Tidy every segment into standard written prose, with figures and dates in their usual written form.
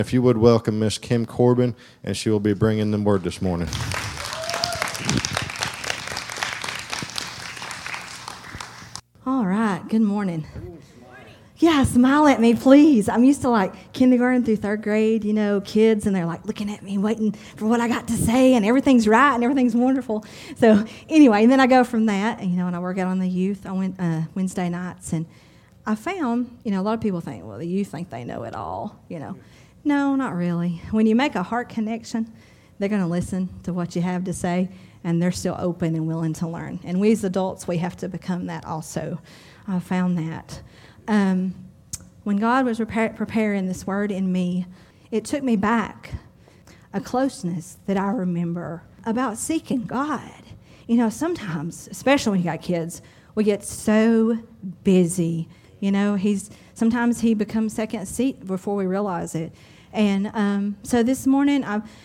If you would welcome Miss Kim Corbin, and she will be bringing the word this morning. All right, good morning. Yeah, smile at me, please. I'm used to like kindergarten through third grade, kids, and they're like looking at me, waiting for what I got to say, and everything's right and everything's wonderful. So anyway, and then I go from that, and I work out on the youth on Wednesday nights, and I found, a lot of people think, well, the youth think they know it all, No, not really. When you make a heart connection, they're going to listen to what you have to say, and they're still open and willing to learn. And we as adults, we have to become that also. I found that. When God was preparing this word in me, it took me back a closeness that I remember about seeking God. Sometimes, especially when you got kids, we get so busy. Sometimes he becomes second seat before we realize it. And so this morning,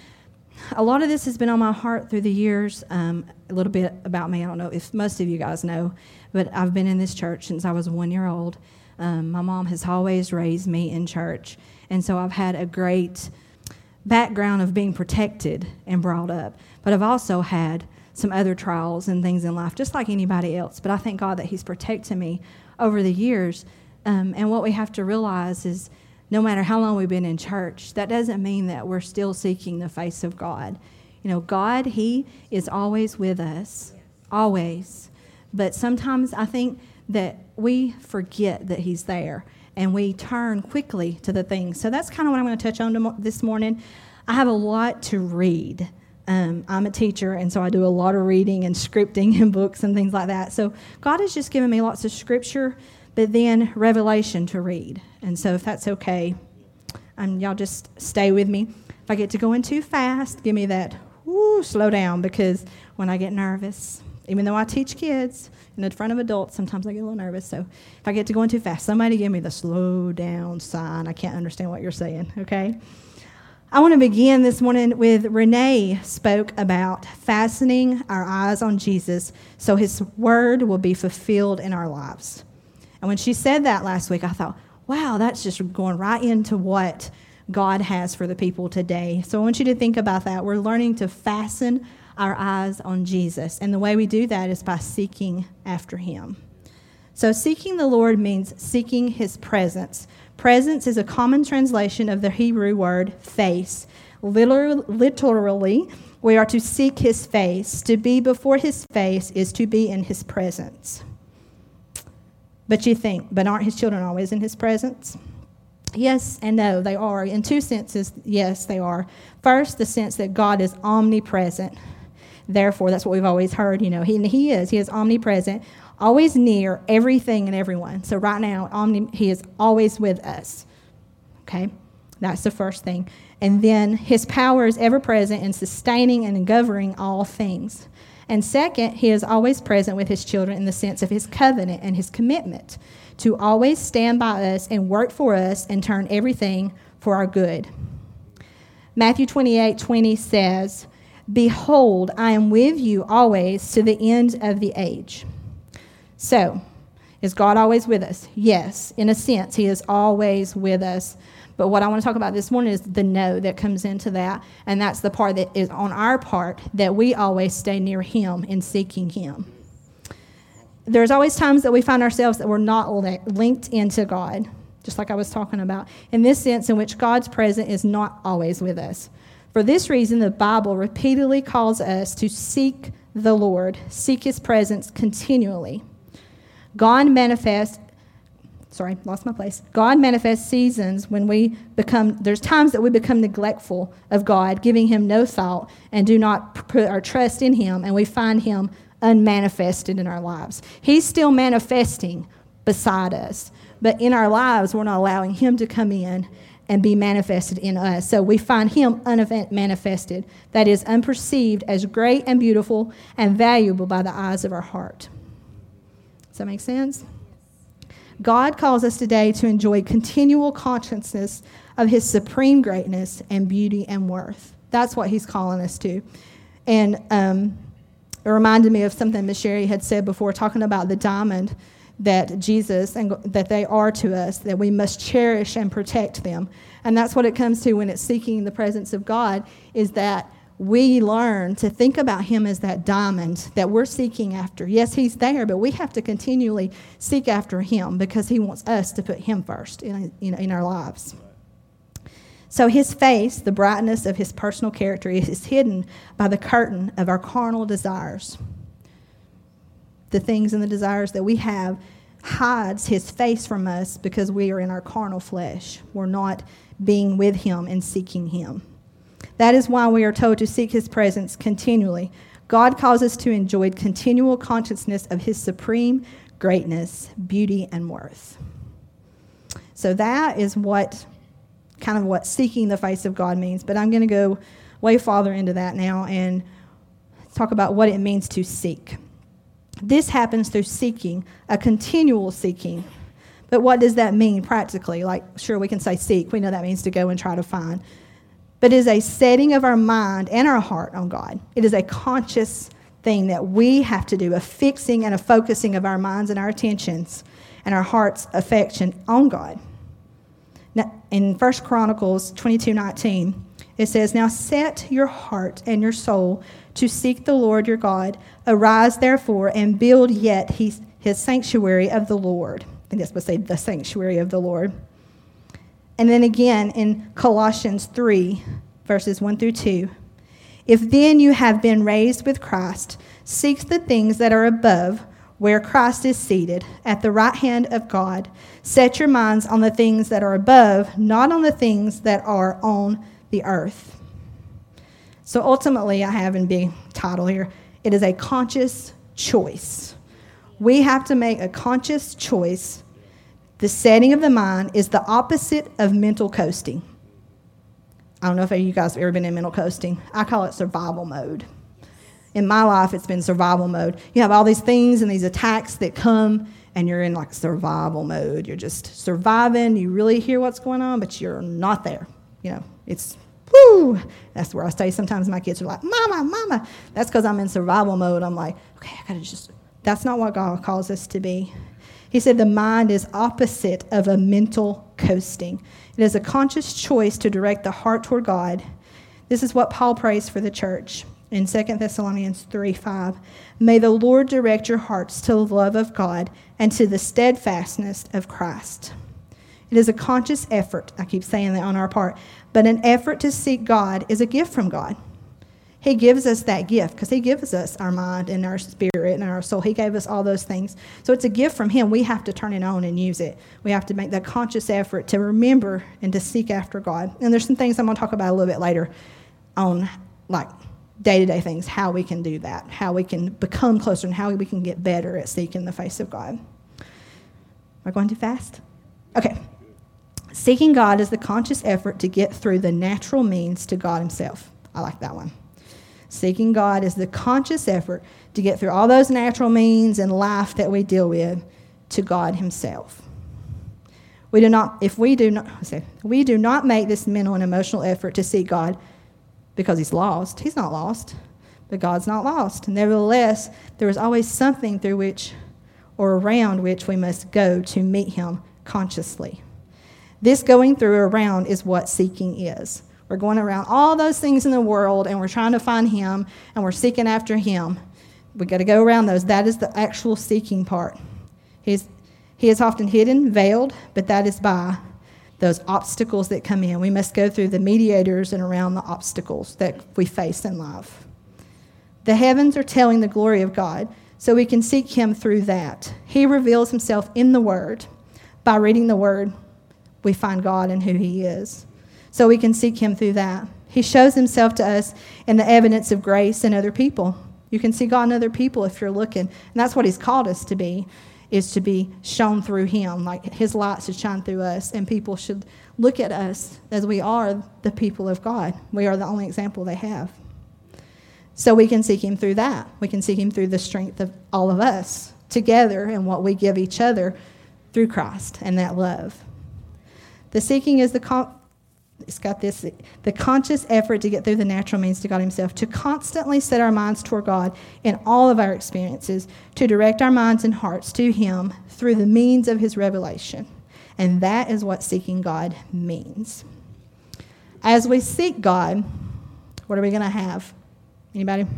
a lot of this has been on my heart through the years. A little bit about me. I don't know if most of you guys know, but I've been in this church since I was 1 year old. My mom has always raised me in church, and so I've had a great background of being protected and brought up. But I've also had some other trials and things in life, just like anybody else. But I thank God that He's protected me over the years. And what we have to realize is no matter how long we've been in church, that doesn't mean that we're still seeking the face of God. God, He is always with us, always. But sometimes I think that we forget that He's there, and we turn quickly to the things. So that's kind of what I'm going to touch on this morning. I have a lot to read. I'm a teacher, and so I do a lot of reading and scripting and books and things like that. So God has just given me lots of scripture, but then revelation to read. And so if that's okay, y'all just stay with me. If I get to going too fast, give me that, slow down, because when I get nervous, even though I teach kids in front of adults, sometimes I get a little nervous. So if I get to going too fast, somebody give me the slow down sign. I can't understand what you're saying, okay? I want to begin this morning with Renee spoke about fastening our eyes on Jesus so His word will be fulfilled in our lives. And when she said that last week, I thought, wow, that's just going right into what God has for the people today. So I want you to think about that. We're learning to fasten our eyes on Jesus. And the way we do that is by seeking after Him. So seeking the Lord means seeking His presence. Presence is a common translation of the Hebrew word face. Literally, we are to seek His face. To be before His face is to be in His presence. But you think, but aren't His children always in His presence? Yes and no, they are. In two senses, yes, they are. First, the sense that God is omnipresent. Therefore, that's what we've always heard, He is omnipresent, always near everything and everyone. So right now, He is always with us, okay? That's the first thing. And then His power is ever present in sustaining and governing all things. And second, He is always present with His children in the sense of His covenant and His commitment to always stand by us and work for us and turn everything for our good. Matthew 28:20 says, "Behold, I am with you always to the end of the age." So, is God always with us? Yes, in a sense, He is always with us. But what I want to talk about this morning is the no that comes into that, and that's the part that is on our part, that we always stay near Him in seeking Him. There's always times that we find ourselves that we're not linked into God, just like I was talking about, in this sense in which God's presence is not always with us. For this reason, the Bible repeatedly calls us to seek the Lord, seek His presence continually. God manifests seasons when there's times that we become neglectful of God, giving Him no thought, and do not put our trust in Him, and we find Him unmanifested in our lives. He's still manifesting beside us, but in our lives, we're not allowing Him to come in and be manifested in us. So we find Him unmanifested, that is, unperceived as great and beautiful and valuable by the eyes of our heart. Does that make sense? God calls us today to enjoy continual consciousness of His supreme greatness and beauty and worth. That's what He's calling us to. And it reminded me of something Miss Sherry had said before, talking about the diamond, that Jesus and that they are to us, that we must cherish and protect them. And that's what it comes to when it's seeking the presence of God, is that we learn to think about him as that diamond that we're seeking after. Yes, he's there, but we have to continually seek after him because he wants us to put him first in our lives. So his face, the brightness of his personal character, is hidden by the curtain of our carnal desires. The things and the desires that we have hides his face from us because we are in our carnal flesh. We're not being with him and seeking him. That is why we are told to seek his presence continually. God calls us to enjoy continual consciousness of his supreme greatness, beauty, and worth. So that is what seeking the face of God means. But I'm going to go way farther into that now and talk about what it means to seek. This happens through seeking, a continual seeking. But what does that mean practically? Sure, we can say seek. We know that means to go and try to find. But it is a setting of our mind and our heart on God. It is a conscious thing that we have to do, a fixing and a focusing of our minds and our attentions and our heart's affection on God. Now, in 1 Chronicles 22:19, it says, "Now set your heart and your soul to seek the Lord your God. Arise, therefore, and build yet his sanctuary of the Lord." I think that's supposed to say the sanctuary of the Lord. And then again in Colossians 3, verses 1 through 2. "If then you have been raised with Christ, seek the things that are above, where Christ is seated, at the right hand of God. Set your minds on the things that are above, not on the things that are on the earth." So ultimately, I have in big title here, it is a conscious choice. We have to make a conscious choice. The setting of the mind is the opposite of mental coasting. I don't know if you guys have ever been in mental coasting. I call it survival mode. In my life, it's been survival mode. You have all these things and these attacks that come, and you're in survival mode. You're just surviving. You really hear what's going on, but you're not there. It's, whoo. That's where I stay. Sometimes my kids are like, "Mama, Mama." That's because I'm in survival mode. I'm like, okay, I got to that's not what God calls us to be. He said the mind is opposite of a mental coasting. It is a conscious choice to direct the heart toward God. This is what Paul prays for the church in 2 Thessalonians 3:5. "May the Lord direct your hearts to the love of God and to the steadfastness of Christ." It is a conscious effort, I keep saying that on our part, but an effort to seek God is a gift from God. He gives us that gift because he gives us our mind and our spirit and our soul. He gave us all those things. So it's a gift from him. We have to turn it on and use it. We have to make that conscious effort to remember and to seek after God. And there's some things I'm going to talk about a little bit later on, day-to-day things, how we can do that, how we can become closer, and how we can get better at seeking the face of God. Am I going too fast? Okay. Seeking God is the conscious effort to get through the natural means to God himself. I like that one. Seeking God is the conscious effort to get through all those natural means and life that we deal with to God himself. We do not make this mental and emotional effort to seek God because he's lost. He's not lost, but God's not lost. Nevertheless, there is always something through which or around which we must go to meet him consciously. This going through or around is what seeking is. We're going around all those things in the world, and we're trying to find him, and we're seeking after him. We've got to go around those. That is the actual seeking part. He is often hidden, veiled, but that is by those obstacles that come in. We must go through the mediators and around the obstacles that we face in life. The heavens are telling the glory of God, so we can seek him through that. He reveals himself in the Word. By reading the Word, we find God and who he is. So we can seek him through that. He shows himself to us in the evidence of grace in other people. You can see God in other people if you're looking. And that's what he's called us to be, is to be shown through him. Like his light should shine through us, and people should look at us as we are the people of God. We are the only example they have. So we can seek him through that. We can seek him through the strength of all of us together and what we give each other through Christ and that love. The seeking is the it's got this, the conscious effort to get through the natural means to God himself, to constantly set our minds toward God in all of our experiences, to direct our minds and hearts to him through the means of his revelation. And that is what seeking God means. As we seek God, what are we going to have? Anybody?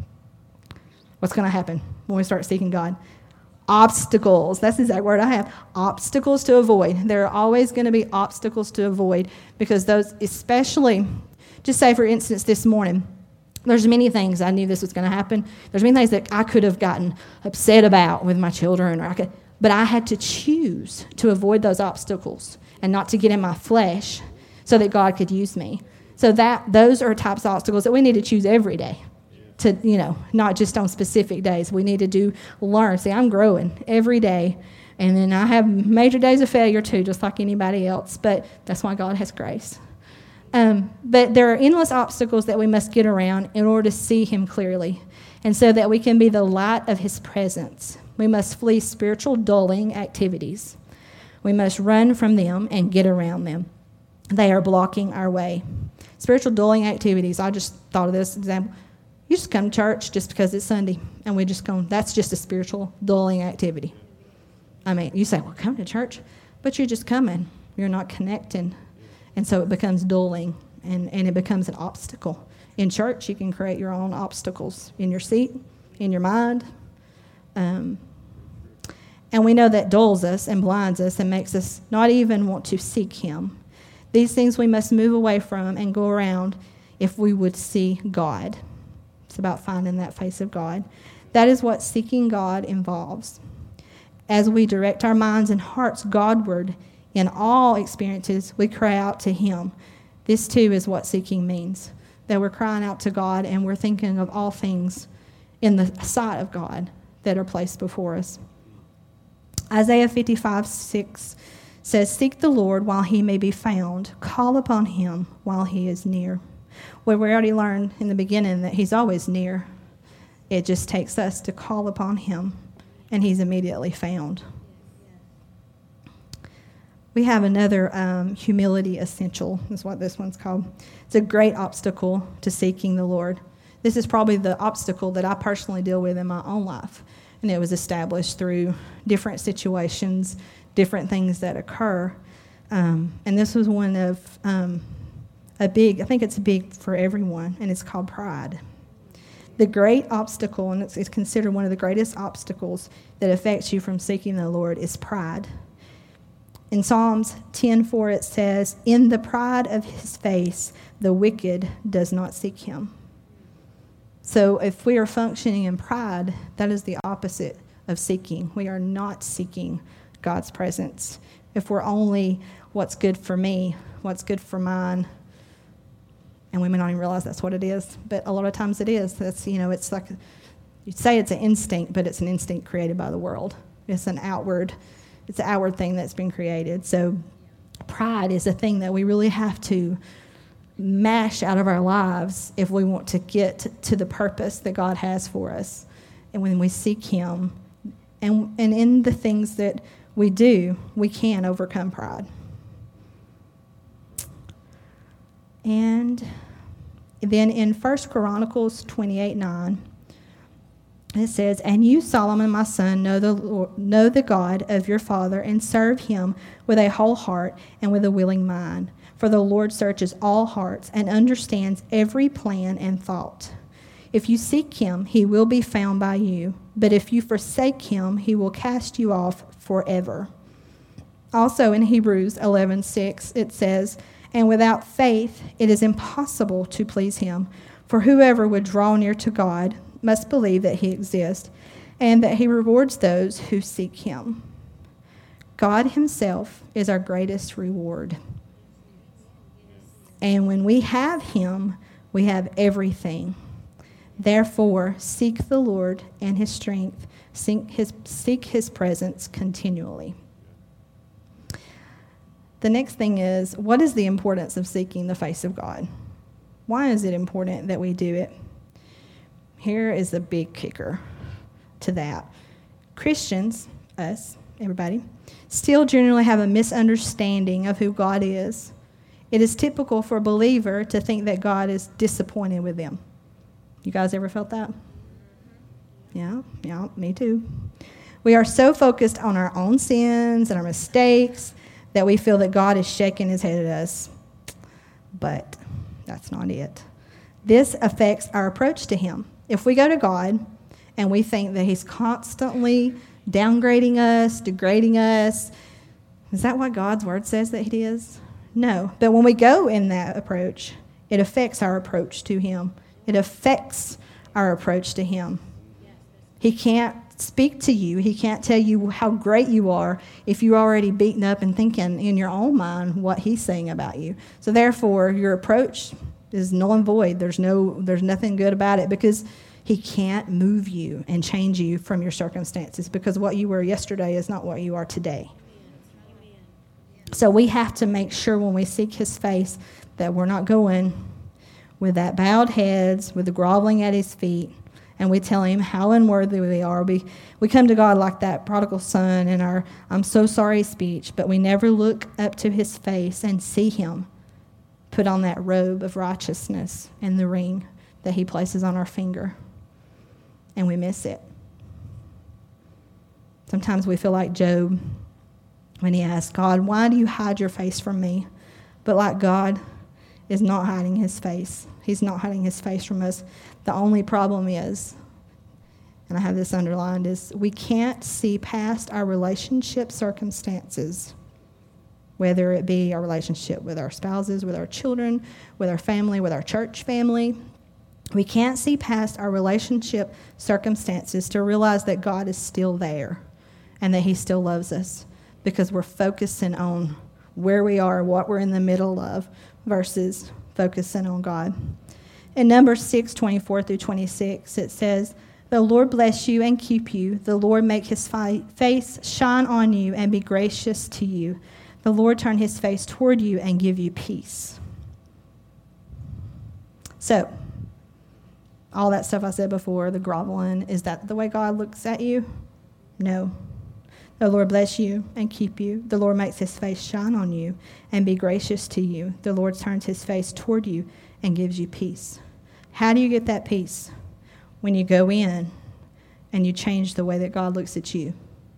What's going to happen when we start seeking God? Obstacles. That's the exact word I have. Obstacles to avoid. There are always going to be obstacles to avoid, because those, especially, just say for instance this morning, there's many things I knew this was going to happen. There's many things that I could have gotten upset about with my children, but I had to choose to avoid those obstacles and not to get in my flesh so that God could use me. So those are types of obstacles that we need to choose every day. To, not just on specific days. We need to learn. See, I'm growing every day. And then I have major days of failure too, just like anybody else. But that's why God has grace. But there are endless obstacles that we must get around in order to see him clearly. And so that we can be the light of his presence, we must flee spiritual dulling activities. We must run from them and get around them. They are blocking our way. Spiritual dulling activities, I just thought of this example. You just come to church just because it's Sunday, and we just go, that's just a spiritual dulling activity. I mean, you say, well, come to church, but you're just coming. You're not connecting. And so it becomes dulling, and it becomes an obstacle. In church, you can create your own obstacles in your seat, in your mind. And we know that dulls us and blinds us and makes us not even want to seek him. These things we must move away from and go around if we would see God. It's about finding that face of God. That is what seeking God involves. As we direct our minds and hearts Godward in all experiences, we cry out to him. This too is what seeking means, that we're crying out to God and we're thinking of all things in the sight of God that are placed before us. Isaiah 55:6 says, "Seek the Lord while he may be found. Call upon him while he is near." Well, we already learned in the beginning that he's always near. It just takes us to call upon him, and he's immediately found. We have another humility essential, is what this one's called. It's a great obstacle to seeking the Lord. This is probably the obstacle that I personally deal with in my own life, and it was established through different situations, different things that occur. And this was one of I think it's big for everyone, and it's called pride. The great obstacle, and it's considered one of the greatest obstacles that affects you from seeking the Lord, is pride. In Psalms 10:4 it says, "In the pride of his face, the wicked does not seek him." So if we are functioning in pride, that is the opposite of seeking. We are not seeking God's presence. If we're only what's good for me, what's good for mine, and we may not even realize that's what it is, but a lot of times it is. That's, it's like, you'd say it's an instinct, but it's an instinct created by the world. It's an outward thing that's been created. So pride is a thing that we really have to mash out of our lives if we want to get to the purpose that God has for us. And when we seek him, and in the things that we do, we can overcome pride. And then in 1 Chronicles 28:9, it says, "And you, Solomon, my son, know the God of your father, and serve him with a whole heart and with a willing mind. For the Lord searches all hearts and understands every plan and thought. If you seek him, he will be found by you. But if you forsake him, he will cast you off forever." Also in Hebrews 11:6, it says, "And without faith it is impossible to please him. For whoever would draw near to God must believe that he exists, and that he rewards those who seek him." God himself is our greatest reward. And when we have him, we have everything. Therefore, seek the Lord and his strength. Seek his presence continually. The next thing is, what is the importance of seeking the face of God? Why is it important that we do it? Here is the big kicker to that. Christians, us, everybody, still generally have a misunderstanding of who God is It is typical for a believer to think that God is disappointed with them. You guys ever felt that? Yeah, me too. We are so focused on our own sins and our mistakes that we feel that God is shaking his head at us. But that's not it. This affects our approach to him. If we go to God and we think that he's constantly downgrading us, degrading us, is that what God's word says that he is? No. But when we go in that approach, it affects our approach to him. It affects our approach to him. He can't speak to you. He can't tell you how great you are if you're already beaten up and thinking in your own mind what he's saying about you. So therefore, your approach is null and void. There's nothing good about it because he can't move you and change you from your circumstances because what you were yesterday is not what you are today. So we have to make sure when we seek his face that we're not going with that bowed heads, with the groveling at his feet, and we tell him how unworthy we are. We come to God like that prodigal son in our I'm so sorry speech, but we never look up to his face and see him put on that robe of righteousness and the ring that he places on our finger. And we miss it. Sometimes we feel like Job when he asked God, why do you hide your face from me? But like God is not hiding his face. He's not hiding his face from us. The only problem is, and I have this underlined, is we can't see past our relationship circumstances, whether it be our relationship with our spouses, with our children, with our family, with our church family. We can't see past our relationship circumstances to realize that God is still there and that he still loves us because we're focusing on where we are, what we're in the middle of, versus focusing on God. In Numbers 6:24-26, it says, the Lord bless you and keep you. The Lord make his face shine on you and be gracious to you. The Lord turn his face toward you and give you peace. So, all that stuff I said before, the groveling, is that the way God looks at you? No. The Lord bless you and keep you. The Lord makes his face shine on you and be gracious to you. The Lord turns his face toward you and gives you peace. How do you get that peace? When you go in and you change the way that God looks at you.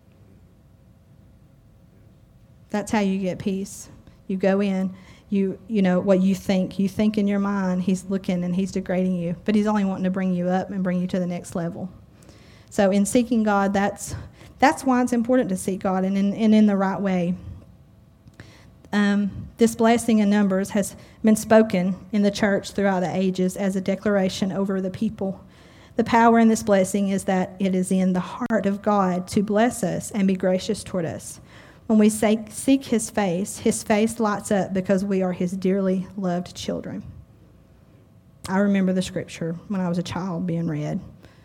That's how you get peace. You go in, you know what you think. You think in your mind he's looking and he's degrading you, but he's only wanting to bring you up and bring you to the next level. So in seeking God, that's why it's important to seek God and in the right way. This blessing in Numbers has been spoken in the church throughout the ages as a declaration over the people. The power in this blessing is that it is in the heart of God to bless us and be gracious toward us. When we seek his face lights up because we are his dearly loved children. I remember the scripture when I was a child being read.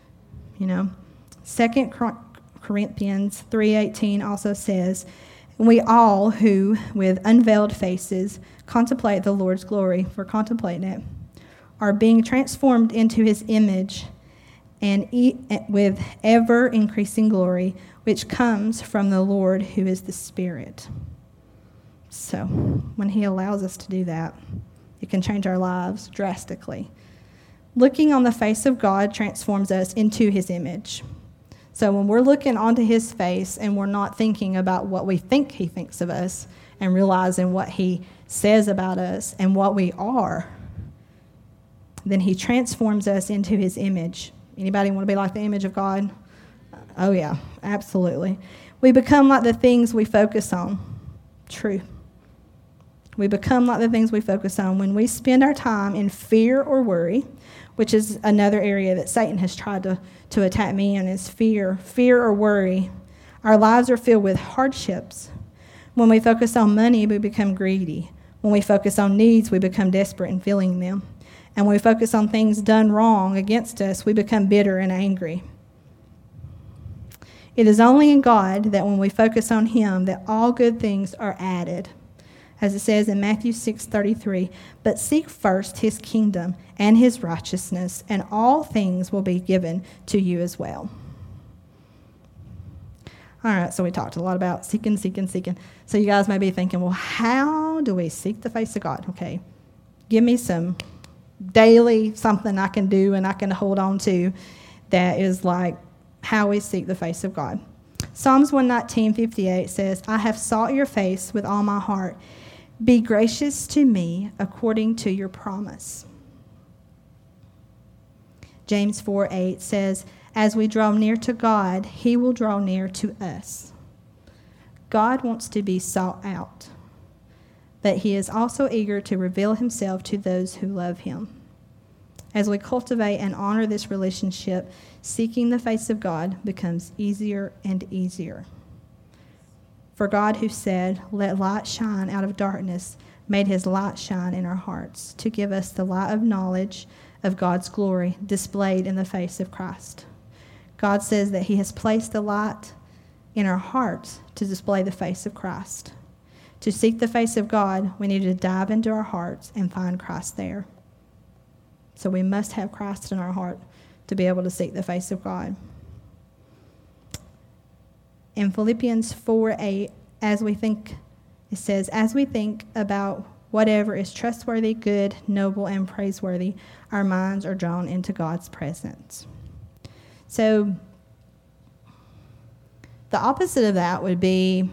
2 Corinthians 3:18 also says, we all who with unveiled faces contemplate the Lord's glory, we're contemplating it, are being transformed into his image and with ever increasing glory, which comes from the Lord who is the Spirit. So when he allows us to do that, it can change our lives drastically. Looking on the face of God transforms us into his image. So when we're looking onto his face and we're not thinking about what we think he thinks of us and realizing what he says about us and what we are, then he transforms us into his image. Anybody want to be like the image of God? Oh yeah, absolutely. We become like the things we focus on. True. We become like the things we focus on. When we spend our time in fear or worry, which is another area that Satan has tried to attack me in, is fear or worry. Our lives are filled with hardships. When we focus on money, we become greedy. When we focus on needs, we become desperate in filling them. And when we focus on things done wrong against us, we become bitter and angry. It is only in God that when we focus on him that all good things are added. As it says in Matthew 6:33, but seek first his kingdom and his righteousness, and all things will be given to you as well. All right, so we talked a lot about seeking. So you guys may be thinking, well, how do we seek the face of God? Okay, give me some daily something I can do and I can hold on to that is like how we seek the face of God. Psalms 119:58 says, I have sought your face with all my heart. Be gracious to me according to your promise. James 4:8 says, as we draw near to God, he will draw near to us. God wants to be sought out, but he is also eager to reveal himself to those who love him. As we cultivate and honor this relationship, seeking the face of God becomes easier and easier. For God, who said, let light shine out of darkness, made his light shine in our hearts to give us the light of knowledge of God's glory displayed in the face of Christ. God says that he has placed the light in our hearts to display the face of Christ. To seek the face of God, we need to dive into our hearts and find Christ there. So we must have Christ in our heart to be able to seek the face of God. In Philippians 4:8, it says, as we think about whatever is trustworthy, good, noble, and praiseworthy, our minds are drawn into God's presence. So the opposite of that would be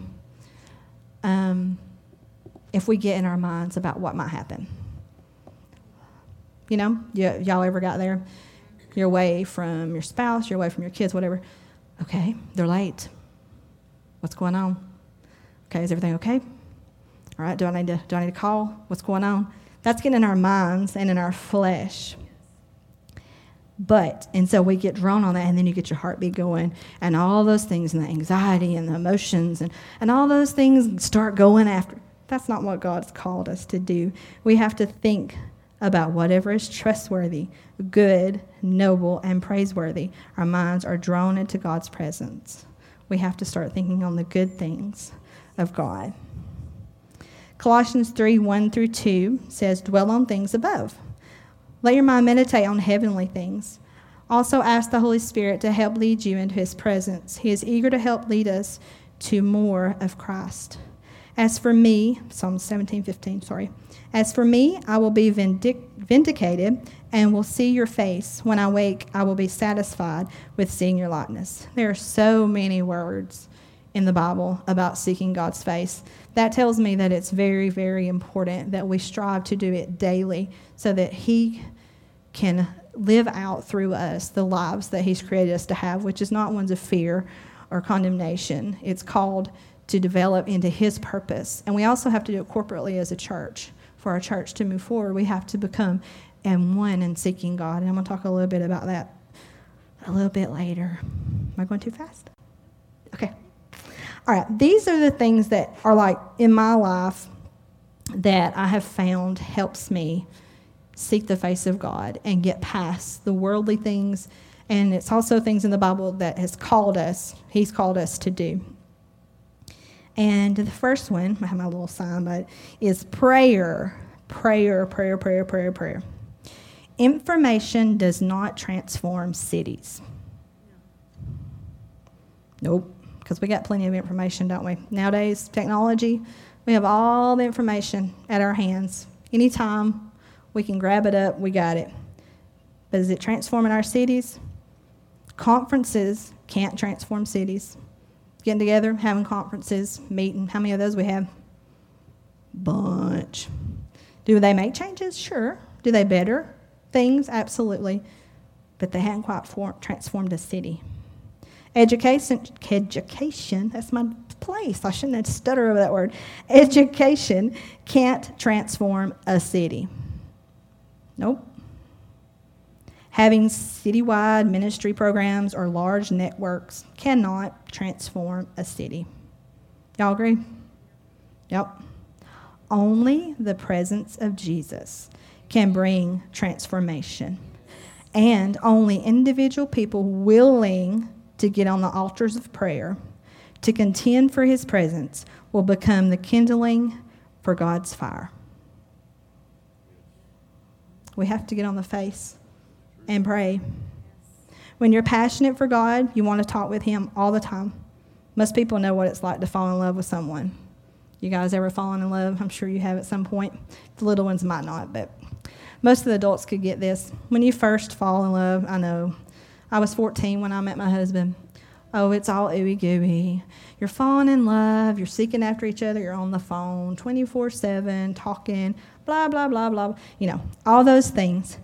if we get in our minds about what might happen. You know, y'all ever got there? You're away from your spouse, you're away from your kids, whatever. Okay, they're late. What's going on? Okay, is everything okay? All right, do I need to call? What's going on? That's getting in our minds and in our flesh. And so we get drawn on that, and then you get your heartbeat going, and all those things, and the anxiety and the emotions, and all those things start going after. That's not what God's called us to do. We have to think about whatever is trustworthy, good, noble, and praiseworthy. Our minds are drawn into God's presence. We have to start thinking on the good things of God. Colossians 3:1-2 says, dwell on things above. Let your mind meditate on heavenly things. Also ask the Holy Spirit to help lead you into his presence. He is eager to help lead us to more of Christ. As for me, Psalm 17:15, as for me, I will be vindicated and will see your face. When I wake, I will be satisfied with seeing your likeness. There are so many words in the Bible about seeking God's face. That tells me that it's very, very important that we strive to do it daily so that he can live out through us the lives that he's created us to have, which is not ones of fear or condemnation. It's called to develop into his purpose. And we also have to do it corporately as a church. For our church to move forward, we have to become one in seeking God. And I'm going to talk a little bit about that a little bit later. Am I going too fast? Okay. All right. These are the things that are like in my life that I have found helps me seek the face of God and get past the worldly things. And it's also things in the Bible that he's called us to do. And the first one, I have my little sign, but is prayer. Prayer. Information does not transform cities. Nope, because we got plenty of information, don't we? Nowadays, technology, we have all the information at our hands. Anytime we can grab it up, we got it. But is it transforming our cities? Conferences can't transform cities. Getting together, having conferences, meeting. How many of those we have? Bunch. Do they make changes? Sure. Do they better things? Absolutely. But they haven't quite transformed a city. Education, that's my place. I shouldn't have stuttered over that word. Education can't transform a city. Nope. Having citywide ministry programs or large networks cannot transform a city. Y'all agree? Yep. Only the presence of Jesus can bring transformation. And only individual people willing to get on the altars of prayer, to contend for his presence, will become the kindling for God's fire. We have to get on the face and pray. When you're passionate for God, you want to talk with him all the time. Most people know what it's like to fall in love with someone. You guys ever fallen in love? I'm sure you have at some point. The little ones might not, but most of the adults could get this. When you first fall in love, I know. I was 14 when I met my husband. Oh, it's all ooey gooey. You're falling in love. You're seeking after each other. You're on the phone 24/7, talking, blah, blah, blah, blah. All those things.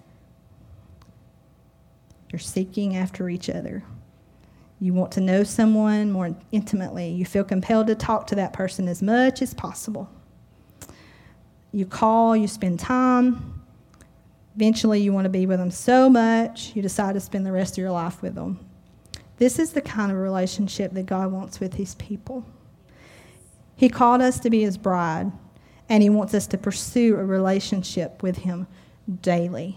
You're seeking after each other. You want to know someone more intimately. You feel compelled to talk to that person as much as possible. You call, you spend time. Eventually, you want to be with them so much, you decide to spend the rest of your life with them. This is the kind of relationship that God wants with his people. He called us to be his bride, and he wants us to pursue a relationship with him daily.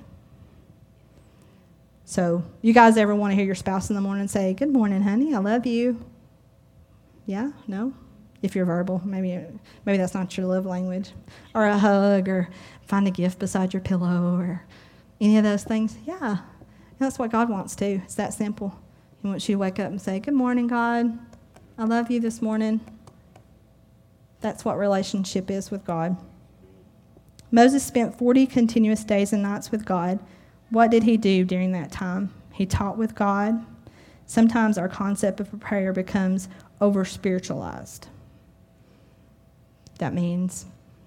So, you guys ever want to hear your spouse in the morning say, "Good morning, honey, I love you"? Yeah? No? If you're verbal, maybe that's not your love language. Or a hug, or find a gift beside your pillow, or any of those things. Yeah, that's what God wants too. It's that simple. He wants you to wake up and say, "Good morning, God. I love you this morning." That's what relationship is with God. Moses spent 40 continuous days and nights with God. What did he do during that time? He talked with God. Sometimes our concept of prayer becomes over-spiritualized. That means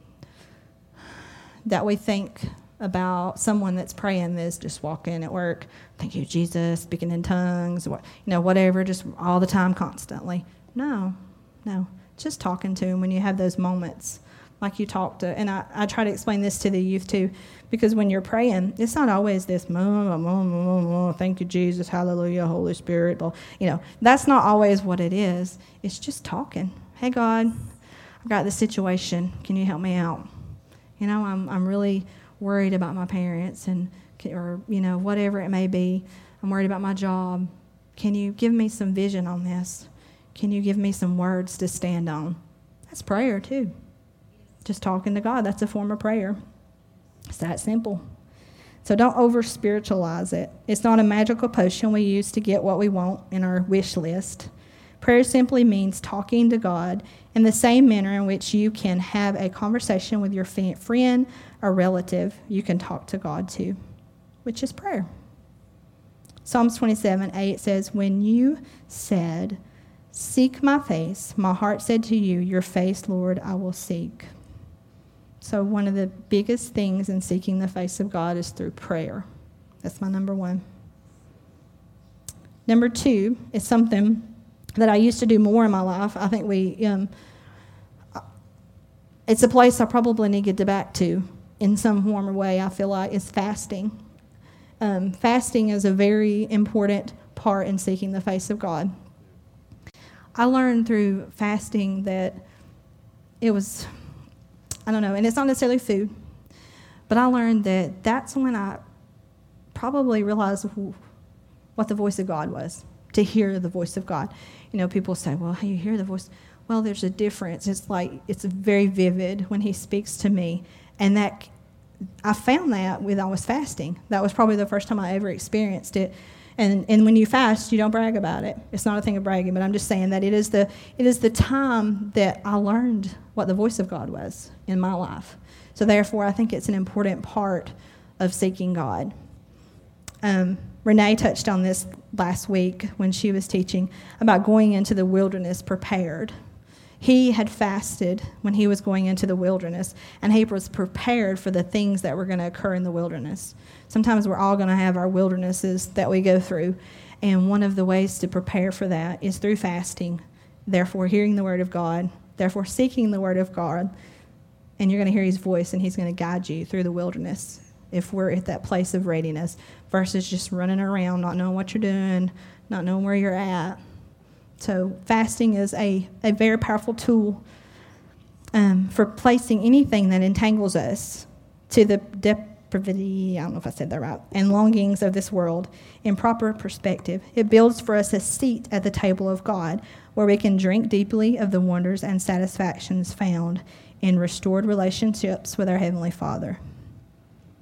that we think about someone that's praying that's just walking at work, "Thank you, Jesus," speaking in tongues, whatever, just all the time, constantly. No. Just talking to him when you have those moments like you talked to. And I try to explain this to the youth too, because when you're praying, it's not always this, "Thank you, Jesus, hallelujah, Holy Spirit." That's not always what it is. It's just talking. "Hey, God, I've got this situation. Can you help me out? I'm really worried about my parents, or whatever it may be. I'm worried about my job. Can you give me some vision on this? Can you give me some words to stand on?" That's prayer too. Just talking to God, that's a form of prayer. It's that simple. So don't over-spiritualize it. It's not a magical potion we use to get what we want in our wish list. Prayer simply means talking to God in the same manner in which you can have a conversation with your friend or relative. You can talk to God too, which is prayer. Psalms 27:8 says, "When you said, 'Seek my face,' my heart said to you, 'Your face, Lord, I will seek.'" So one of the biggest things in seeking the face of God is through prayer. That's my number one. Number two is something that I used to do more in my life. I think it's a place I probably need to get back to in some form or way, I feel like, is fasting. Fasting is a very important part in seeking the face of God. I learned through fasting that it was, and it's not necessarily food, but I learned that that's when I probably realized what the voice of God was, to hear the voice of God. People say, "Well, how you hear the voice?" Well, there's a difference. It's very vivid when he speaks to me. And that I found that when I was fasting. That was probably the first time I ever experienced it. And when you fast, you don't brag about it. It's not a thing of bragging, but I'm just saying that it is the time that I learned what the voice of God was in my life. So therefore, I think it's an important part of seeking God. Renee touched on this last week when she was teaching about going into the wilderness prepared. He had fasted when he was going into the wilderness, and he was prepared for the things that were going to occur in the wilderness. Sometimes we're all going to have our wildernesses that we go through, and one of the ways to prepare for that is through fasting, therefore hearing the word of God, therefore seeking the word of God, and you're going to hear his voice, and he's going to guide you through the wilderness if we're at that place of readiness versus just running around, not knowing what you're doing, not knowing where you're at. So fasting is a very powerful tool for placing anything that entangles us to the depravity, I don't know if I said that right, and longings of this world in proper perspective. It builds for us a seat at the table of God where we can drink deeply of the wonders and satisfactions found in restored relationships with our Heavenly Father.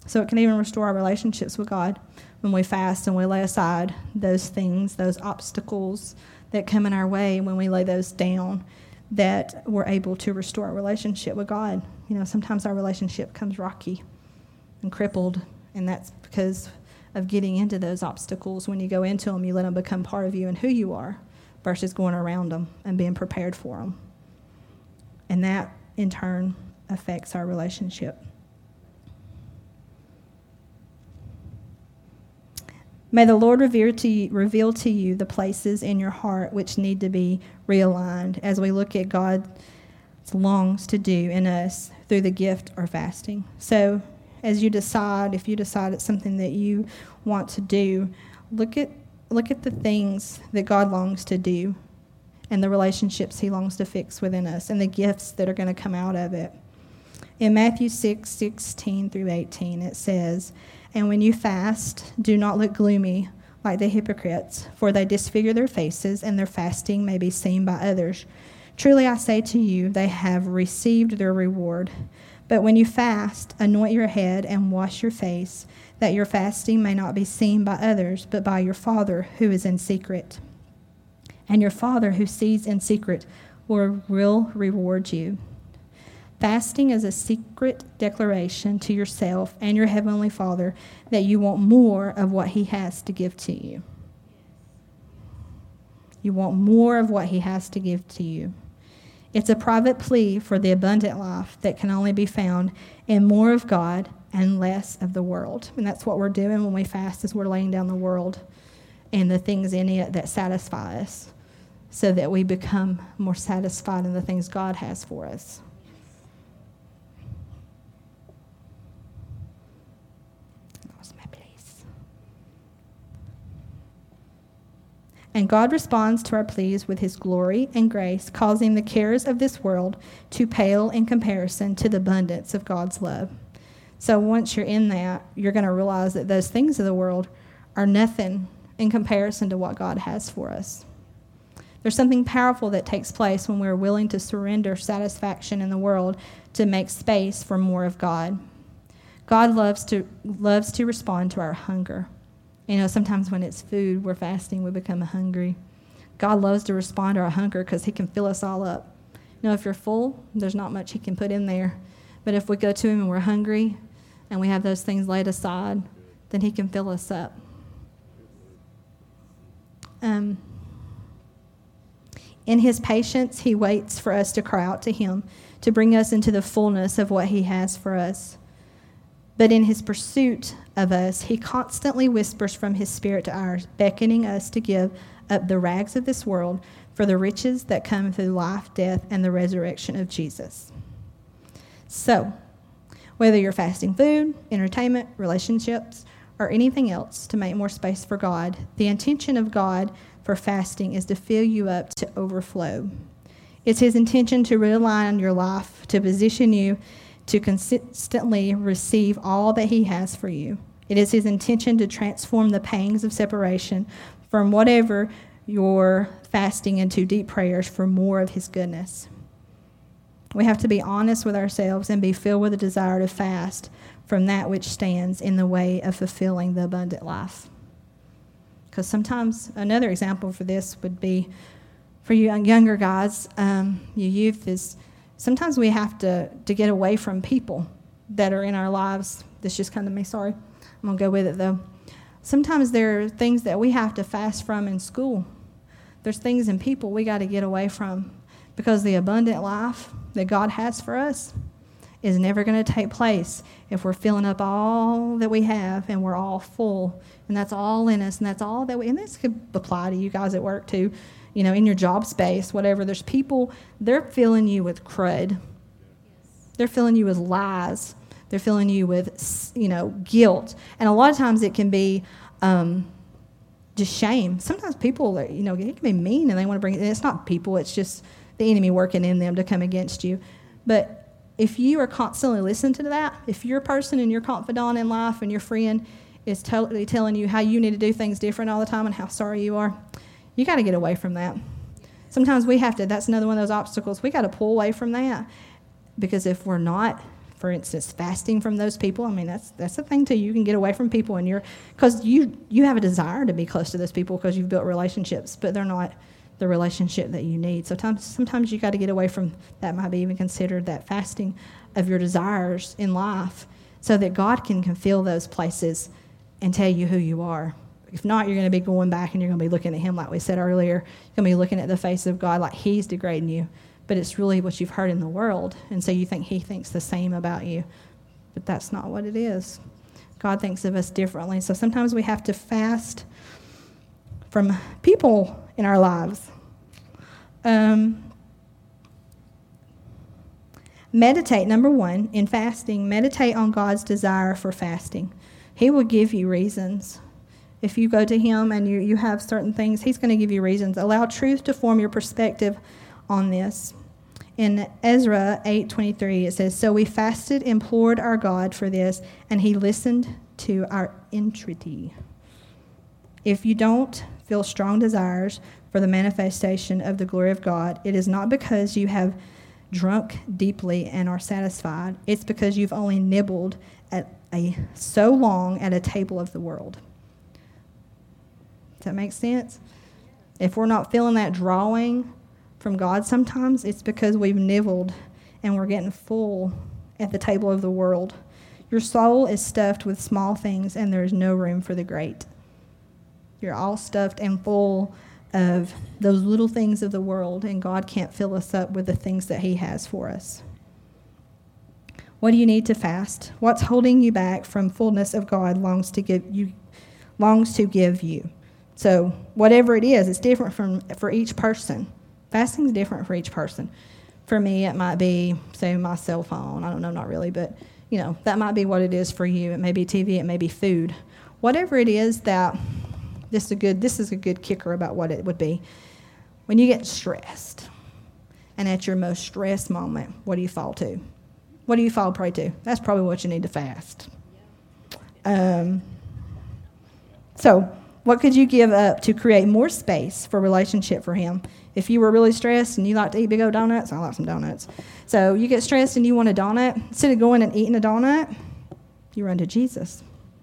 So it can even restore our relationships with God when we fast and we lay aside those things, those obstacles that come in our way. When we lay those down, that we're able to restore our relationship with God. You know, sometimes our relationship comes rocky and crippled, and that's because of getting into those obstacles. When you go into them, you let them become part of you and who you are versus going around them and being prepared for them. And that, in turn, affects our relationship. May the Lord reveal to you the places in your heart which need to be realigned as we look at God's longs to do in us through the gift or fasting. So as you decide, if you decide it's something that you want to do, look at the things that God longs to do and the relationships he longs to fix within us and the gifts that are going to come out of it. In Matthew 6:16 through 18, it says, "And when you fast, do not look gloomy like the hypocrites, for they disfigure their faces, and their fasting may be seen by others. Truly I say to you, they have received their reward. But when you fast, anoint your head and wash your face, that your fasting may not be seen by others, but by your Father who is in secret. And your Father who sees in secret will reward you." Fasting is a secret declaration to yourself and your Heavenly Father that you want more of what he has to give to you. You want more of what he has to give to you. It's a private plea for the abundant life that can only be found in more of God and less of the world. And that's what we're doing when we fast, is we're laying down the world and the things in it that satisfy us so that we become more satisfied in the things God has for us. And God responds to our pleas with his glory and grace, causing the cares of this world to pale in comparison to the abundance of God's love. So once you're in that, you're going to realize that those things of the world are nothing in comparison to what God has for us. There's something powerful that takes place when we're willing to surrender satisfaction in the world to make space for more of God. God loves to respond to our hunger. You know, sometimes when it's food, we're fasting, we become hungry. God loves to respond to our hunger because he can fill us all up. You know, if you're full, there's not much he can put in there. But if we go to him and we're hungry and we have those things laid aside, then he can fill us up. In his patience, he waits for us to cry out to him, to bring us into the fullness of what he has for us. But in his pursuit of us, he constantly whispers from his spirit to ours, beckoning us to give up the rags of this world for the riches that come through life, death, and the resurrection of Jesus. So, whether you're fasting food, entertainment, relationships, or anything else to make more space for God, the intention of God for fasting is to fill you up to overflow. It's his intention to realign your life, to position you to consistently receive all that he has for you. It is his intention to transform the pangs of separation from whatever you're fasting into deep prayers for more of his goodness. We have to be honest with ourselves and be filled with a desire to fast from that which stands in the way of fulfilling the abundant life. Because sometimes another example for this would be for you younger guys, you youth, is sometimes we have to get away from people that are in our lives. This just come to me, sorry. I'm going to go with it, though. Sometimes there are things that we have to fast from in school. There's things and people we got to get away from because the abundant life that God has for us is never going to take place if we're filling up all that we have and we're all full, and that's all in us, and that's all that we, and this could apply to you guys at work too. You know, in your job space, whatever, there's people, they're filling you with crud. They're filling you with lies. They're filling you with, guilt. And a lot of times it can be just shame. Sometimes people, it can be mean and they want to bring it. And it's not people, it's just the enemy working in them to come against you. But if you are constantly listening to that, if your person and your confidant in life and your friend is totally telling you how you need to do things different all the time and how sorry you are, you got to get away from that. Sometimes we have to, that's another one of those obstacles. We got to pull away from that, because if we're not for instance, fasting from those people. I mean, that's the thing too. You can get away from people, and because you have a desire to be close to those people because you've built relationships, but they're not the relationship that you need. So sometimes you got to get away from that. Might be even considered that fasting of your desires in life, so that God can fill those places and tell you who you are. If not, you're going to be going back and you're going to be looking at him like we said earlier. You're going to be looking at the face of God like he's degrading you. But it's really what you've heard in the world. And so you think he thinks the same about you. But that's not what it is. God thinks of us differently. So sometimes we have to fast from people in our lives. Meditate, number one, in fasting, meditate on God's desire for fasting. He will give you reasons. If you go to him and you have certain things, he's going to give you reasons. Allow truth to form your perspective on this. In Ezra 8:23, it says, "So we fasted, implored our God for this, and he listened to our entreaty." If you don't feel strong desires for the manifestation of the glory of God, it is not because you have drunk deeply and are satisfied. It's because you've only nibbled so long at a table of the world. Does that make sense? If we're not feeling that drawing from God sometimes, it's because we've nibbled and we're getting full at the table of the world. Your soul is stuffed with small things, and there's no room for the great. You're all stuffed and full of those little things of the world, and God can't fill us up with the things that he has for us. What do you need to fast? What's holding you back from fullness of God longs to give you? So whatever it is, it's different for each person. Fasting is different for each person. For me, it might be, say, my cell phone. I don't know, not really, but, that might be what it is for you. It may be TV, it may be food. Whatever it is that, this is a good kicker about what it would be. When you get stressed, and at your most stressed moment, what do you fall to? What do you fall prey to? That's probably what you need to fast. So, what could you give up to create more space for relationship for him? If you were really stressed and you like to eat big old donuts, I like some donuts. So you get stressed and you want a donut. Instead of going and eating a donut, you run to Jesus.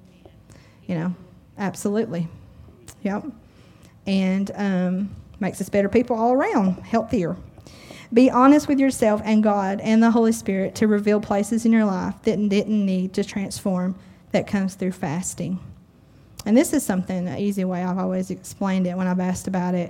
Absolutely. Yep. And makes us better people all around, healthier. Be honest with yourself and God and the Holy Spirit to reveal places in your life that didn't need to transform, that comes through fasting. And this is something, an easy way I've always explained it when I've asked about it.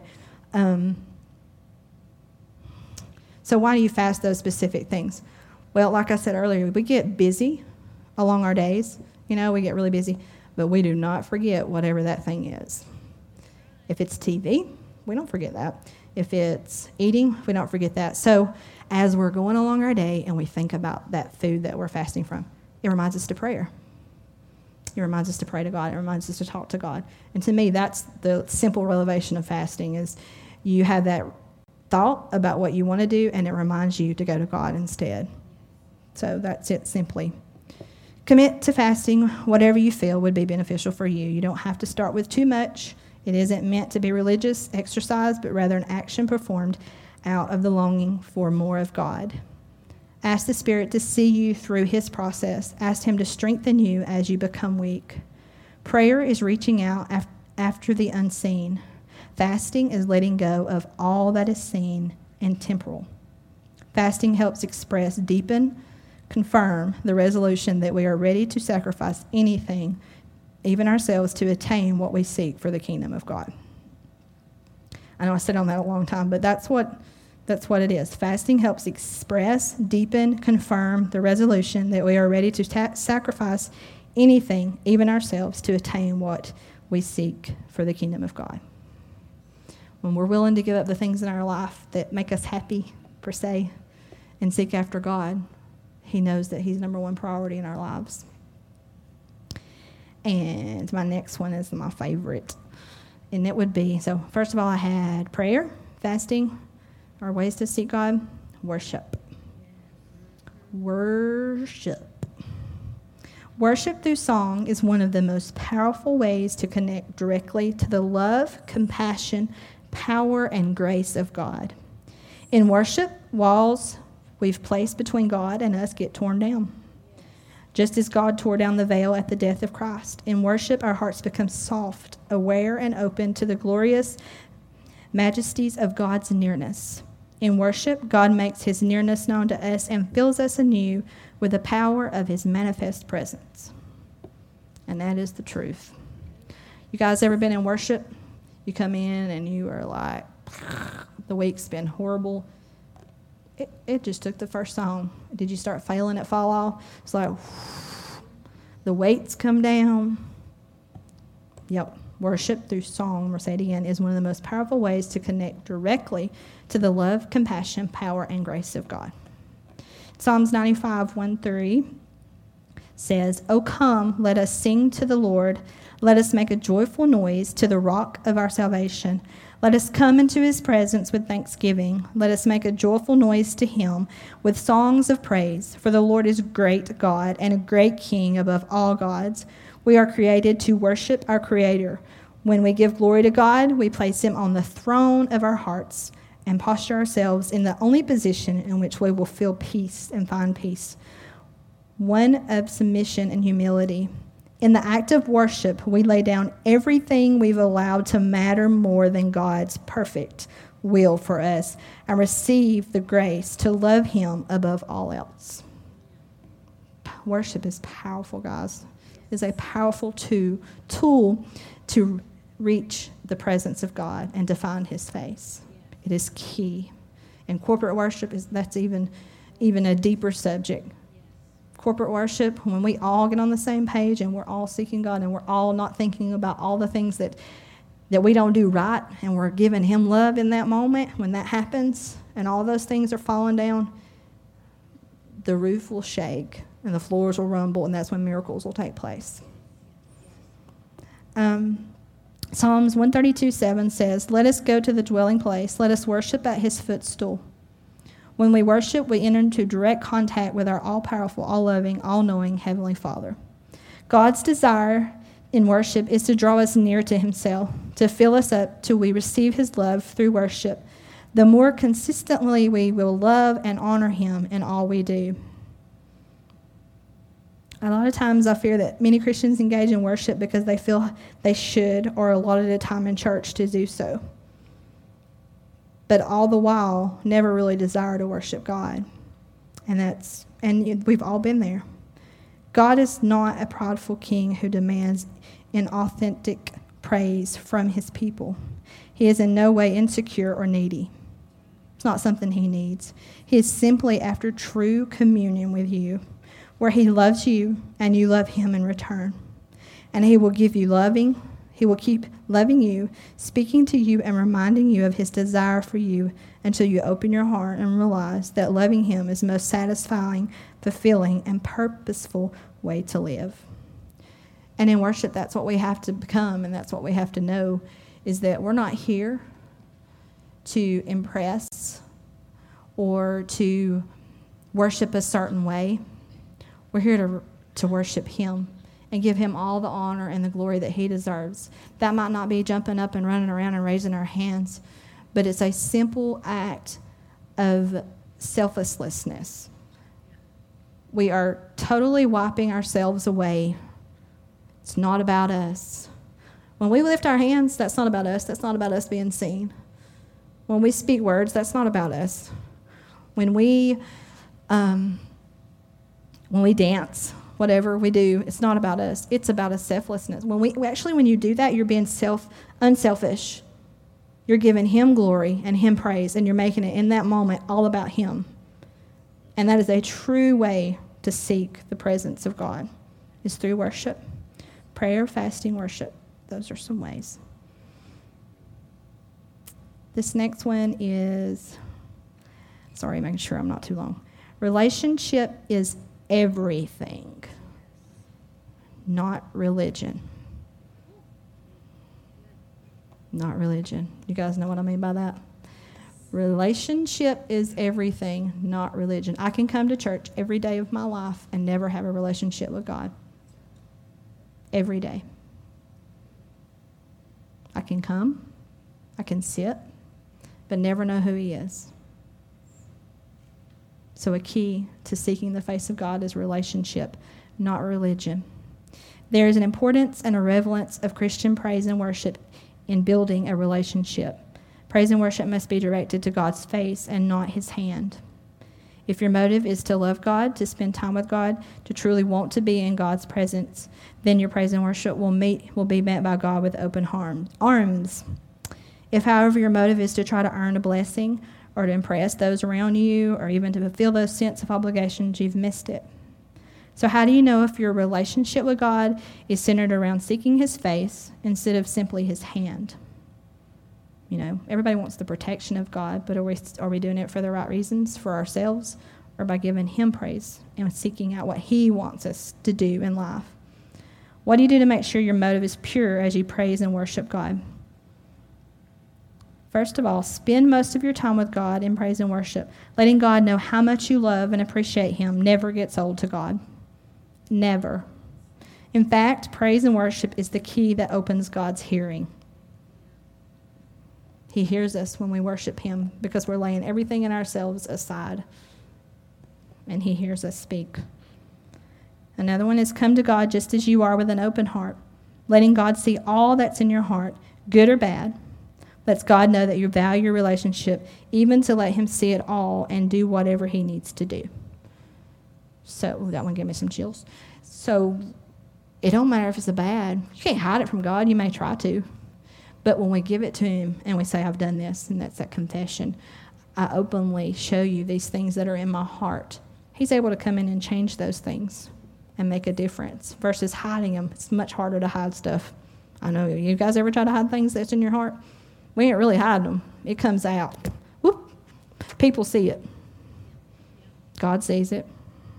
So why do you fast those specific things? Well, like I said earlier, we get busy along our days. We get really busy. But we do not forget whatever that thing is. If it's TV, we don't forget that. If it's eating, we don't forget that. So as we're going along our day and we think about that food that we're fasting from, it reminds us to prayer. It reminds us to pray to God. It reminds us to talk to God. And to me, that's the simple revelation of fasting, is you have that thought about what you want to do, and it reminds you to go to God instead. So that's it simply. Commit to fasting whatever you feel would be beneficial for you. You don't have to start with too much. It isn't meant to be religious exercise, but rather an action performed out of the longing for more of God. Ask the Spirit to see you through his process. Ask him to strengthen you as you become weak. Prayer is reaching out after the unseen. Fasting is letting go of all that is seen and temporal. Fasting helps express, deepen, confirm the resolution that we are ready to sacrifice anything, even ourselves, to attain what we seek for the kingdom of God. I know I said on that a long time, but that's what it is. Fasting helps express, deepen, confirm the resolution that we are ready to sacrifice anything, even ourselves, to attain what we seek for the kingdom of God. When we're willing to give up the things in our life that make us happy, per se, and seek after God, he knows that he's number one priority in our lives. And my next one is my favorite. And it would be, so first of all, I had prayer, fasting, or ways to seek God, worship. Worship. Worship through song is one of the most powerful ways to connect directly to the love, compassion, power, and grace of God. In worship, walls we've placed between God and us get torn down. just as God tore down the veil at the death of Christ. In worship, our hearts become soft, aware, and open to the glorious majesties of God's nearness. In worship, God makes his nearness known to us and fills us anew with the power of his manifest presence. And that is the truth. You guys ever been in worship? You come in and you are like, the week's been horrible. It just took the first song. Did you start failing at fall off? It's like, the weights come down. Yep. Worship through song, we'll say it again, is one of the most powerful ways to connect directly to the love, compassion, power, and grace of God. Psalms 95, 1-3 says, "O come, let us sing to the Lord. Let us make a joyful noise to the rock of our salvation. Let us come into his presence with thanksgiving. Let us make a joyful noise to him with songs of praise. For the Lord is great God and a great King above all gods. We are created to worship our Creator. When we give glory to God, we place him on the throne of our hearts and posture ourselves in the only position in which we will feel peace and find peace, one of submission and humility. In the act of worship, we lay down everything we've allowed to matter more than God's perfect will for us and receive the grace to love him above all else." Worship is powerful, guys. It is a powerful tool to reach the presence of God and to find his face. It is key. And corporate worship, that's even a deeper subject. Corporate worship, when we all get on the same page and we're all seeking God and we're all not thinking about all the things that we don't do right, and we're giving him love in that moment, when that happens and all those things are falling down, the roof will shake and the floors will rumble, and that's when miracles will take place. Psalms 132:7 says, "Let us go to the dwelling place. Let us worship at his footstool." When we worship, we enter into direct contact with our all-powerful, all-loving, all-knowing Heavenly Father. God's desire in worship is to draw us near to himself, to fill us up till we receive his love through worship. The more consistently we will love and honor him in all we do. A lot of times I fear that many Christians engage in worship because they feel they should, or a lot of the time in church to do so, but all the while never really desire to worship God. And we've all been there. God is not a prideful king who demands inauthentic praise from his people. He is in no way insecure or needy. It's not something he needs. He is simply after true communion with you, where he loves you and you love him in return. And he will give you loving. He will keep loving you, speaking to you and reminding you of his desire for you until you open your heart and realize that loving him is the most satisfying, fulfilling, and purposeful way to live. And in worship, that's what we have to become, and that's what we have to know, is that we're not here to impress or to worship a certain way. We're here to worship him and give him all the honor and the glory that he deserves. That might not be jumping up and running around and raising our hands, but it's a simple act of selflessness. We are totally wiping ourselves away. It's not about us. When we lift our hands, that's not about us. That's not about us being seen. When we speak words, that's not about us. When we dance, whatever we do, it's not about us. It's about a selflessness. When you do that, you're being unselfish. You're giving him glory and him praise, and you're making it in that moment all about him. And that is a true way to seek the presence of God, is through worship. Prayer, fasting, worship. Those are some ways. This next one is, making sure I'm not too long. Relationship is everything, not religion. Not religion. You guys know what I mean by that? Relationship is everything, not religion. I can come to church every day of my life and never have a relationship with God. Every day. I can come, I can sit, but never know who he is. So a key to seeking the face of God is relationship, not religion. There is an importance and a relevance of Christian praise and worship in building a relationship. Praise and worship must be directed to God's face and not his hand. If your motive is to love God, to spend time with God, to truly want to be in God's presence, then your praise and worship will be met by God with open arms. If, however, your motive is to try to earn a blessing or to impress those around you or even to fulfill those sense of obligations, you've missed it. So how do you know if your relationship with God is centered around seeking his face instead of simply his hand? You know, everybody wants the protection of God, but are we doing it for the right reasons, for ourselves, or by giving him praise and seeking out what he wants us to do in life? What do you do to make sure your motive is pure as you praise and worship God? First of all, spend most of your time with God in praise and worship. Letting God know how much you love and appreciate him never gets old to God. Never. In fact, praise and worship is the key that opens God's hearing. He hears us when we worship him because we're laying everything in ourselves aside. And he hears us speak. Another one is come to God just as you are with an open heart. Letting God see all that's in your heart, good or bad. Lets God know that you value your relationship, even to let him see it all and do whatever he needs to do. So that one gave me some chills. So it don't matter if it's a bad. You can't hide it from God. You may try to. But when we give it to him and we say, I've done this, and that's that confession, I openly show you these things that are in my heart. He's able to come in and change those things and make a difference versus hiding them. It's much harder to hide stuff. I know. You guys ever try to hide things that's in your heart? We ain't really hiding them. It comes out. Whoop. People see it. God sees it.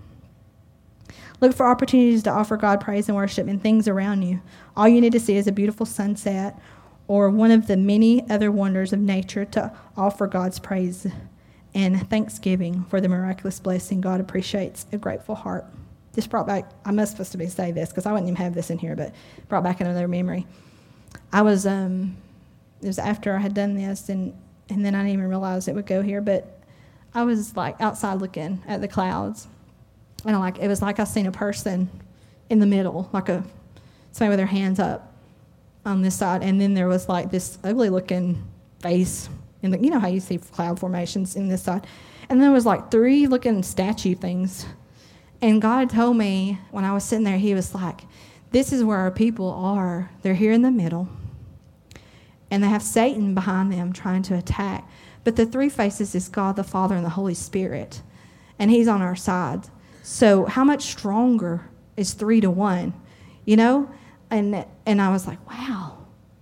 Look for opportunities to offer God praise and worship in things around you. All you need to see is a beautiful sunset or one of the many other wonders of nature to offer God's praise and thanksgiving for the miraculous blessing. God appreciates a grateful heart. This brought back, I'm not supposed to say this because I wouldn't even have this in here, but brought back another memory. I was, it was after I had done this, and then I didn't even realize it would go here, but I was like outside looking at the clouds. And it was like I seen a person in the middle, like somebody with their hands up on this side, and then there was like this ugly-looking face in the, you know how you see cloud formations in this side, and there was like 3 looking statue things. And God told me when I was sitting there, he was like, "This is where our people are. They're here in the middle, and they have Satan behind them trying to attack. But the 3 faces is God, the Father, and the Holy Spirit, and he's on our side." So how much stronger is 3 to 1, you know? And I was like, wow,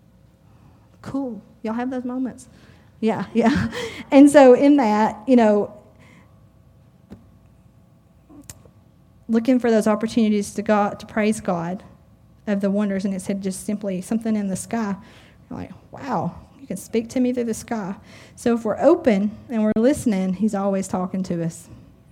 cool. Y'all have those moments? Yeah. And so in that, you know, looking for those opportunities to praise God of the wonders, and it said just simply something in the sky. You're like, wow, you can speak to me through the sky. So if we're open and we're listening, he's always talking to us.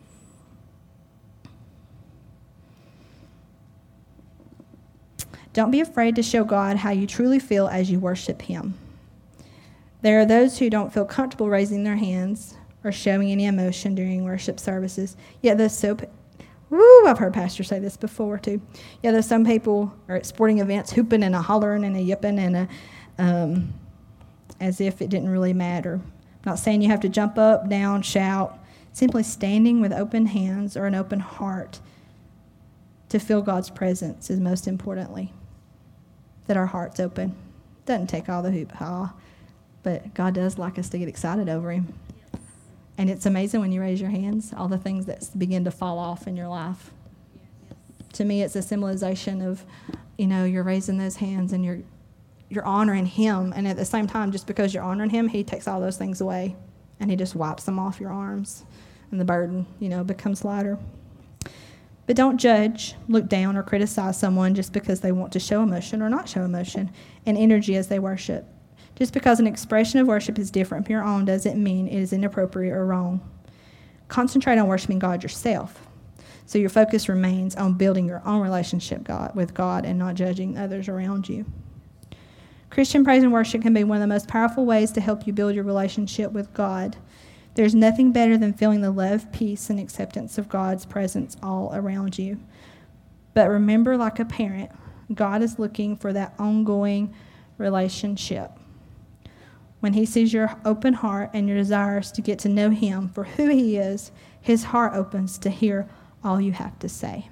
Don't be afraid to show God how you truly feel as you worship him. There are those who don't feel comfortable raising their hands or showing any emotion during worship services. Yet I've heard pastors say this before too. Yeah, there's some people are at sporting events hooping and a hollering and a yipping and as if it didn't really matter. I'm not saying you have to jump up, down, shout. Simply standing with open hands or an open heart to feel God's presence is most importantly. That our heart's open. Doesn't take all the hoop-ha, but God does like us to get excited over him. Yes. And it's amazing when you raise your hands, all the things that begin to fall off in your life. Yes. To me, it's a symbolization of, you know, you're raising those hands and you're honoring him. And at the same time, just because you're honoring him, he takes all those things away. And he just wipes them off your arms. And the burden, you know, becomes lighter. But don't judge, look down, or criticize someone just because they want to show emotion or not show emotion and energy as they worship. Just because an expression of worship is different from your own doesn't mean it is inappropriate or wrong. Concentrate on worshiping God yourself, so your focus remains on building your own relationship with God and not judging others around you. Christian praise and worship can be one of the most powerful ways to help you build your relationship with God. There's nothing better than feeling the love, peace, and acceptance of God's presence all around you. But remember, like a parent, God is looking for that ongoing relationship. When he sees your open heart and your desires to get to know him for who he is, his heart opens to hear all you have to say.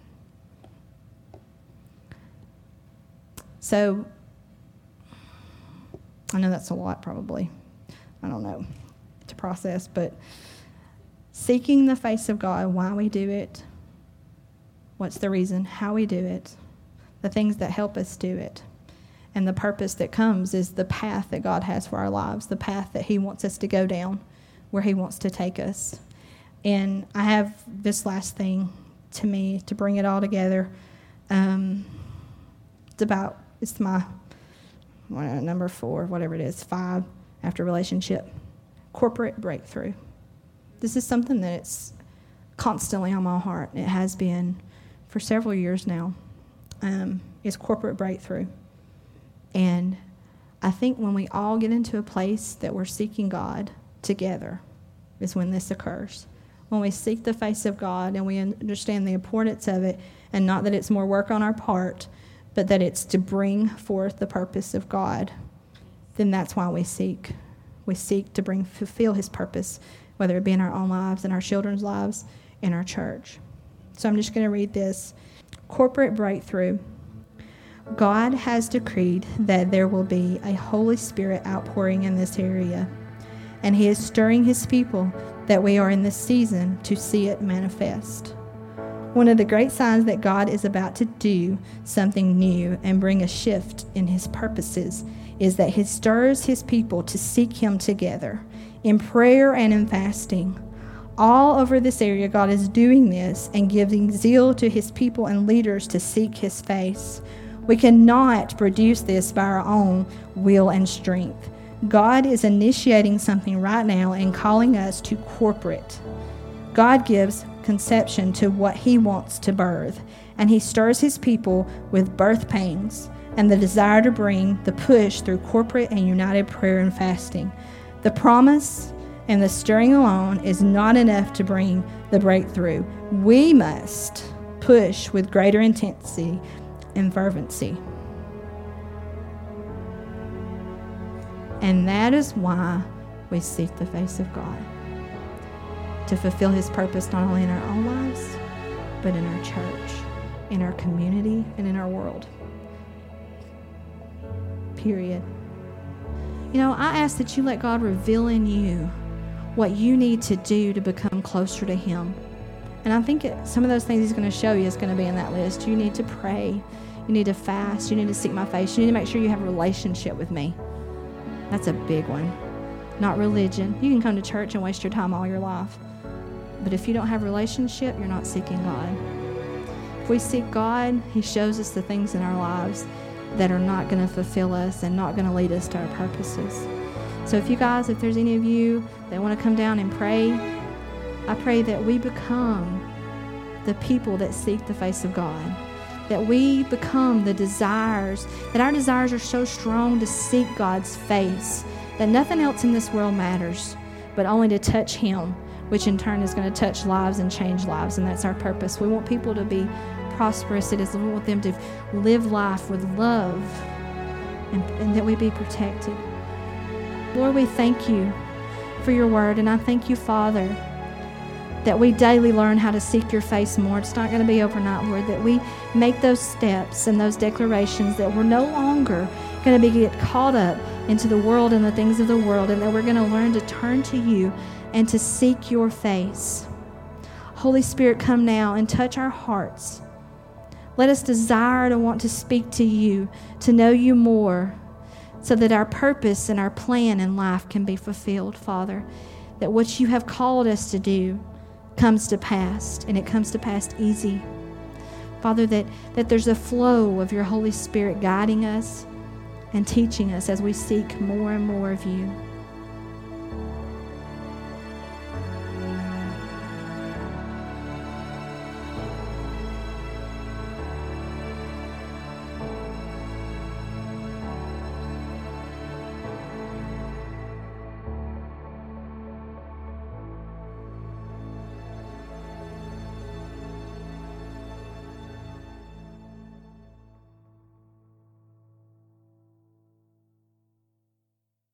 So, I know that's a lot probably. I don't know, to process, but seeking the face of God, why we do it, what's the reason, how we do it, the things that help us do it. And the purpose that comes is the path that God has for our lives, the path that he wants us to go down, where he wants to take us. And I have this last thing to me to bring it all together. It's my number 4, whatever it is, 5 after relationship. Corporate breakthrough. This is something that it's constantly on my heart. It has been for several years now. Is corporate breakthrough. And I think when we all get into a place that we're seeking God together is when this occurs. When we seek the face of God and we understand the importance of it, and not that it's more work on our part, but that it's to bring forth the purpose of God, then that's why we seek. We seek to fulfill his purpose, whether it be in our own lives, in our children's lives, in our church. So I'm just going to read this. Corporate breakthrough. God has decreed that there will be a Holy Spirit outpouring in this area, and he is stirring his people that we are in this season to see it manifest. One of the great signs that God is about to do something new and bring a shift in his purposes is that he stirs his people to seek him together in prayer and in fasting. All over this area, God is doing this and giving zeal to his people and leaders to seek his face. We cannot produce this by our own will and strength. God is initiating something right now and calling us to corporate. God gives conception to what he wants to birth, and he stirs his people with birth pains and the desire to bring the push through corporate and united prayer and fasting. The promise and the stirring alone is not enough to bring the breakthrough. We must push with greater intensity and fervency. And that is why we seek the face of God, to fulfill his purpose not only in our own lives, but in our church, in our community, and in our world. Period. You know, I ask that you let God reveal in you what you need to do to become closer to him. And I think some of those things he's going to show you is going to be in that list. You need to pray. You need to fast. You need to seek my face. You need to make sure you have a relationship with me. That's a big one. Not religion. You can come to church and waste your time all your life. But if you don't have a relationship, you're not seeking God. If we seek God, he shows us the things in our lives that are not going to fulfill us and not going to lead us to our purposes. So if there's any of you that want to come down and pray, I pray that we become the people that seek the face of God. That we become that our desires are so strong to seek God's face, that nothing else in this world matters, but only to touch him, which in turn is going to touch lives and change lives, and that's our purpose. We want people to be prosperous citizens. We want them to live life with love, and that we be protected. Lord, we thank you for your word, and I thank you, Father, that we daily learn how to seek your face more. It's not going to be overnight, Lord, that we make those steps and those declarations that we're no longer going to get caught up into the world and the things of the world, and that we're going to learn to turn to you and to seek your face. Holy Spirit, come now and touch our hearts. Let us desire to want to speak to you, to know you more, so that our purpose and our plan in life can be fulfilled, Father, that what you have called us to do comes to pass, and it comes to pass easy. Father, that there's a flow of your Holy Spirit guiding us and teaching us as we seek more and more of you.